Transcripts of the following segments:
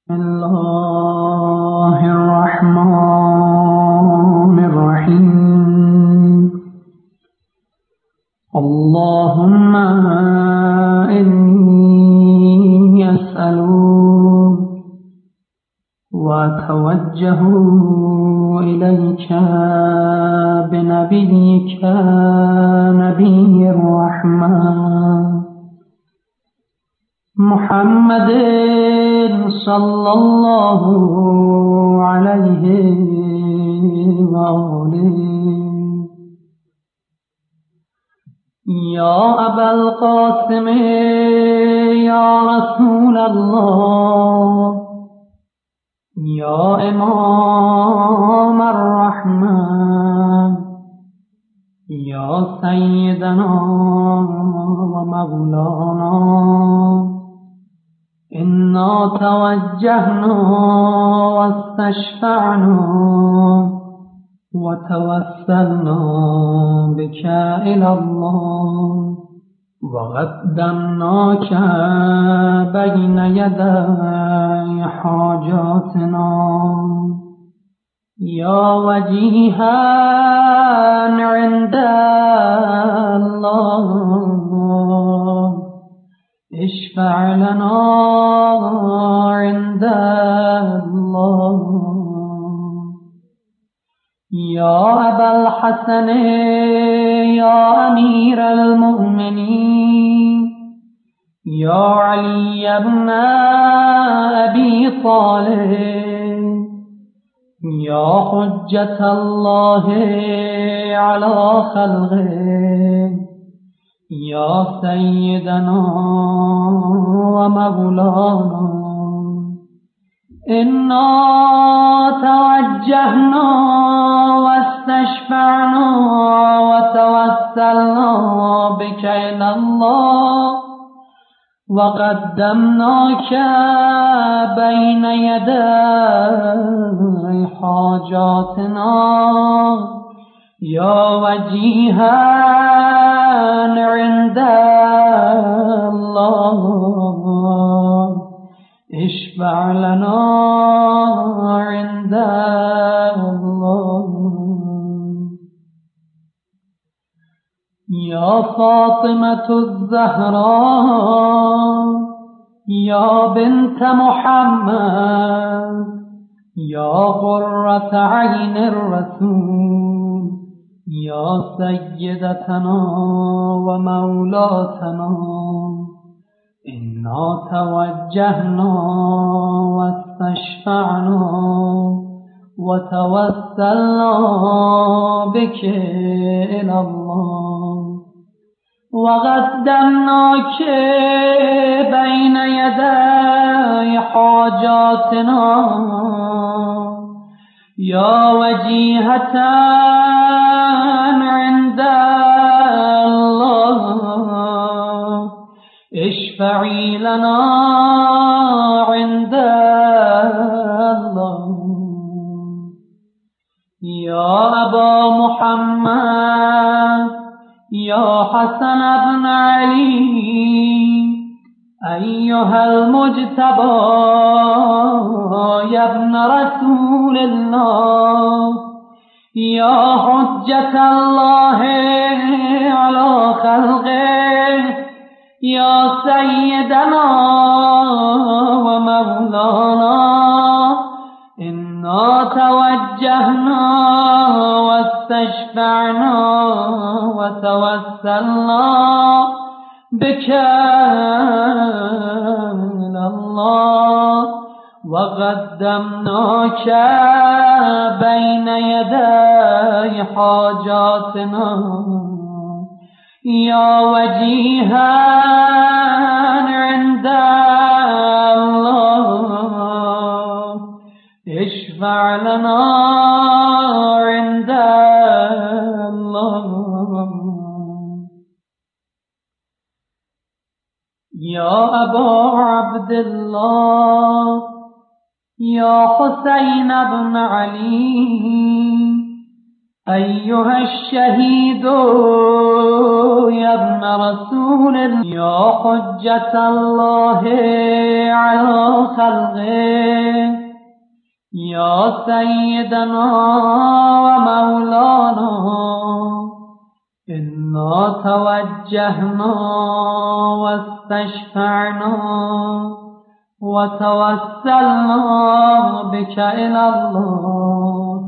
بسم الله الرحمن الرحيم. اللهم إني أسألك وأتوجه إليك بنبيك نبي الرحمة محمد صلى الله عليه وآله. يا أبا القاسم يا رسول الله يا إمام الرحمة يا سيدنا ومولانا، إنا توجهنا واستشفعنا وتوسلنا بك إلى الله وقدمناك بين يدي حاجاتنا يا وجيها عند الله، اشفع لنا عند الله. يا أبا الحسن يا أمير المؤمنين يا علي بن أبي طالب يا حجة الله على خلقه يا سيدنا ومولانا، إنا توجهنا واستشفعنا وتوسلنا بك إلى الله وقدمناك بين يدي حاجاتنا يا وجيها عند الله، اشفع لنا عند الله. يا فاطمة الزهراء يا بنت محمد يا قرة عين الرسول يا سيدتنا ومولاتنا، إنا توجهنا واستشفعنا وتوسلنا بك إلى الله وقدمناك بين يدي حاجاتنا يا وجيهة عند الله، اشفعي لنا عند الله. يا أبا محمد يا حسن بن علي أيها المجتبى يا ابن رسول الله يا حجة الله على خلقه يا سيدنا ومولانا، إنا توجهنا واستشفعنا وتوسلنا بك إلى الله وقدمناك بين يدي حاجاتنا يا وجيها عند الله، اشفع لنا عند الله. يا أبا عبد الله يا حسين بن علي أيها الشهيد يا ابن رسول الله يا حجة الله على خلقه يا سيدنا ومولانا إنا توجهنا واستشفعنا وتوسلنا بك إلى الله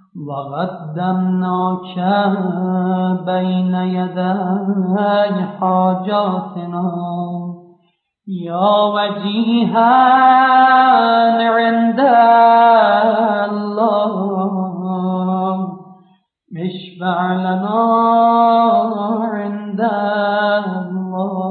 وقدمناك بين يدي حاجاتنا يا وجيها عند الله اشفع لنا عند الله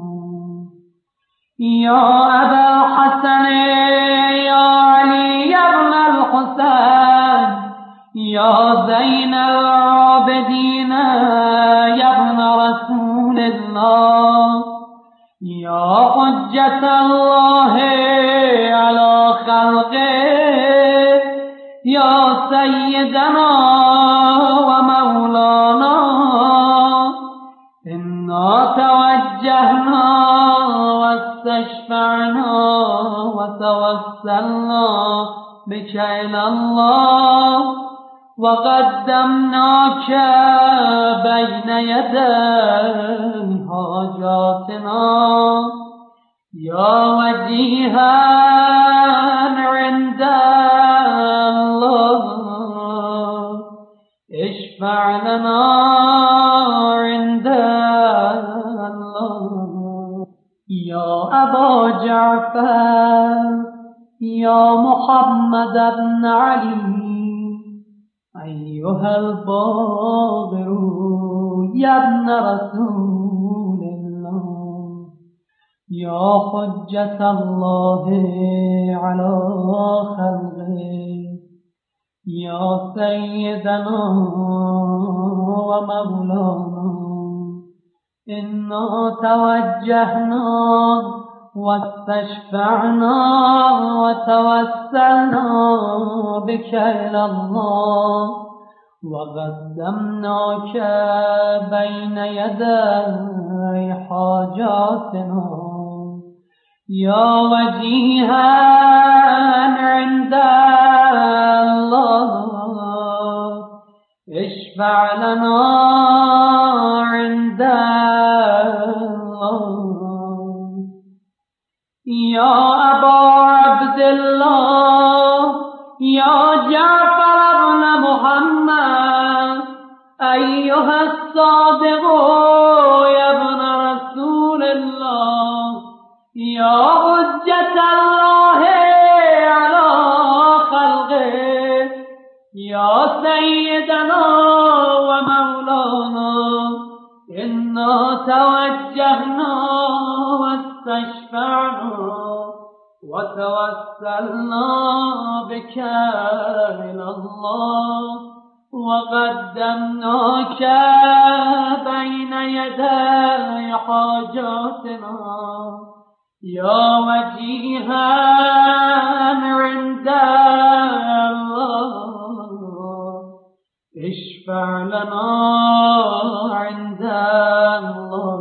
يا أبا الحسن يا علي بن الحسين يا زين العابدين يا ابن رسول الله يا حجة الله على خلقه يا سيدنا ومولانا إنا توجهنا واستشفعنا وتوسلنا بك إلى الله وقدمناك بين يدي حاجاتنا يا وجيها عند الله اشفع لنا عند الله يا أبا جعفر يا محمد بن علي أيها الباغر يا ابن رسول الله يا حجة الله على خلقه يا سيدنا ومولانا إنا توجهنا واستشفعنا وتوسلنا بك إلى الله وقدمناك بين يدي حاجاتنا يا وجيها عند الله اشفع لنا عند الله يا أبا عبد الله يا جعفر بن محمد أيها الصادق يا ابن رسول الله يا حجة الله على خلقه يا سيدنا ومولانا إنا توجهنا واستشفعنا وتوسلنا بك إلى الله وقدمناك بين يدي حاجاتنا يا وجيها عند الله اشفع لنا عند الله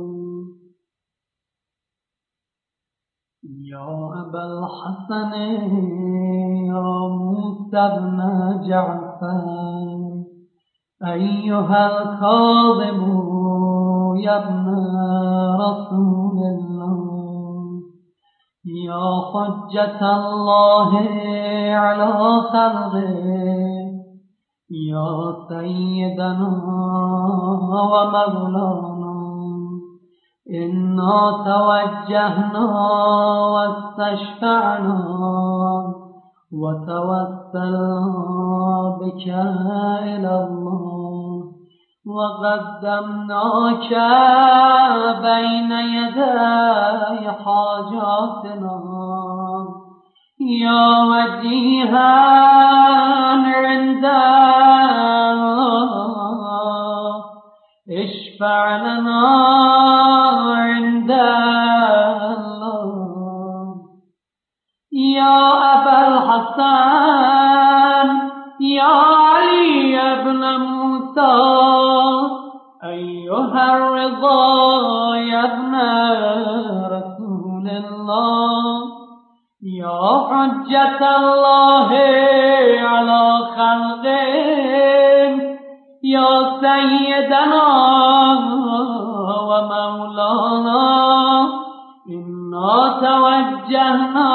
يا أبا الحسن يا موسى بن جعفر أيها الكاظم يا ابن رسول الله يا حجة الله على خلقه يا سيدنا ومولانا إنا توجهنا واستشفعنا وتوسلنا بك إلى الله وقدمناك بين يدي حاجاتنا يا وجيها عند الله اشفع لنا عند الله يا أبا الحسن يا علي بن موسى أيها الرضا يا ابن رسول الله يا حجة الله على خلقه يا سيدنا ومولانا إنا توجهنا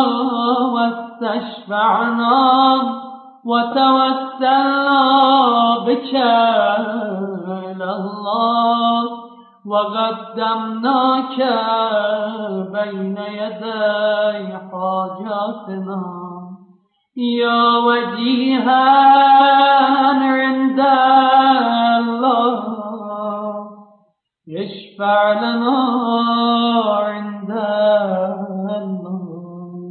واستشفعنا وتوسلنا بك إلى الله وقدمناك بين يدي حاجاتنا يا وجيها عند الله اشفع لنا عند الله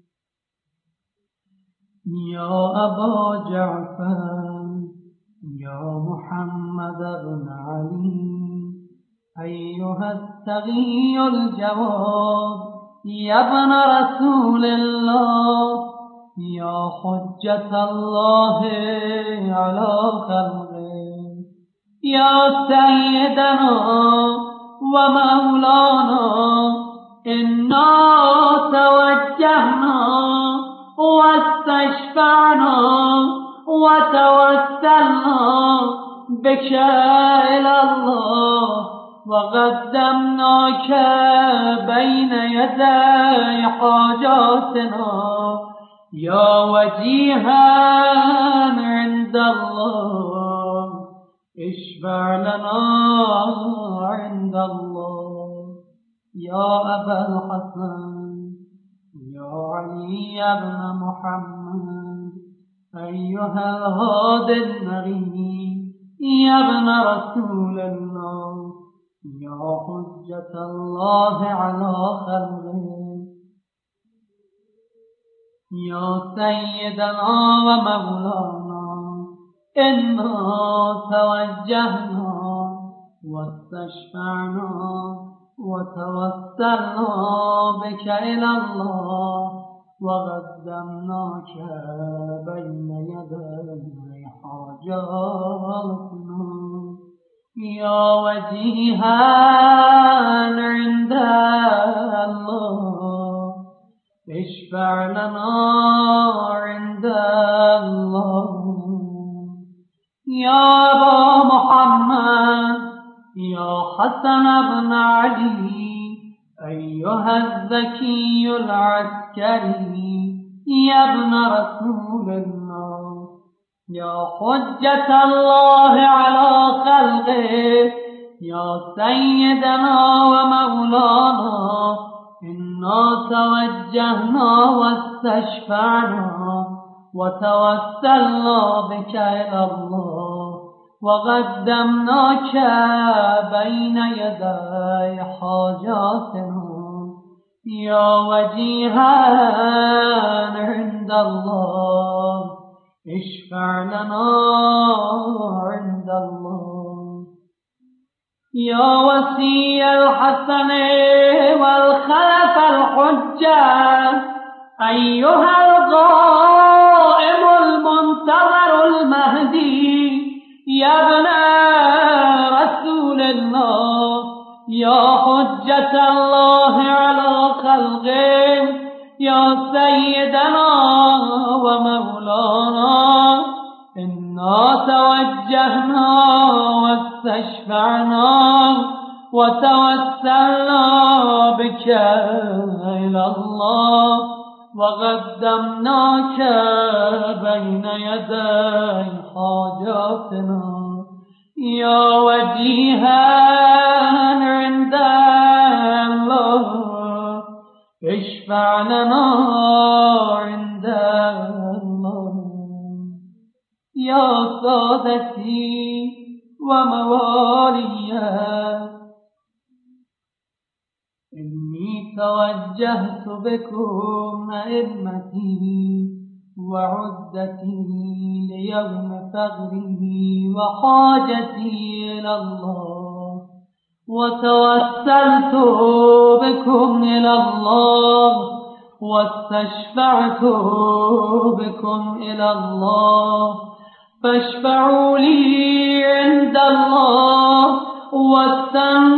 يا أبا جعفر يا محمد بن علي أيها التقي الجواد يا ابن رسول الله يا حجة الله على خلقه يا سيدنا ومولانا إنا توجهنا واستشفعنا وتوسلنا بك إلى الله وقدمناك بين يدي حاجاتنا يا وجيها عند الله اشفع لنا عند الله يا أبا الحسن يا علي بن محمد أيها الهادي النبي يا ابن رسول الله يا حجة الله على خلقه يا سيدنا ومولانا إنا توجهنا واستشفعنا وتوسلنا بك إلى الله وقدمناك بين يدي حاجاتنا يا وجيها عند الله اشفع لنا عند الله يا أبا محمد يا حسن بن علي أيها الذكي العسكري يا ابن رسول الله يا حجة الله على خلقه يا سيدنا ومولانا إنا توجهنا واستشفعنا وتوسلنا بك إلى الله وقدمناك بين يدي حاجاتنا يا وجيها عند الله اشفع لنا عند الله يا وصي الحسن والخلف الحجة أيها القائم المنتظر المهدي يا ابن رسول الله يا حجة الله على خلقه يا سيدنا ومولانا إنا توجهنا واستشفعنا وتوسلنا بك إلى الله وقدمناك بين يدي حاجاتنا يا وجيها عند الله اشفع لنا عند الله يا سادتي وموالي إني توجهت بكم أئمتي وعدتي ليوم فغري وحاجتي إلى الله وتوسلت بكم إلى الله واستشفعت بكم إلى الله فاشفعوا لي عند الله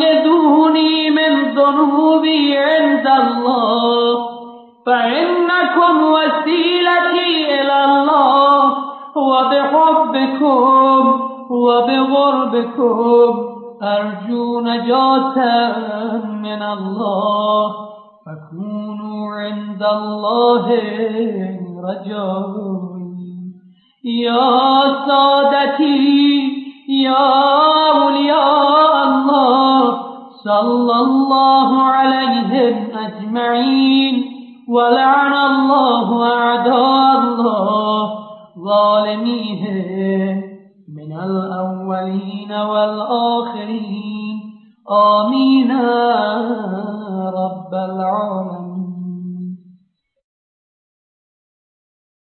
واستنقذوني من ذنوبي عند الله فإنكم معكم وسيلتي إلى الله وبحبكم وبغربكم أرجو نجاة من الله فكونوا عند الله رجائي. يا سادتي يا أولياء الله صلى الله عليهم أجمعين ولعن الله أعداء الله ظالميهم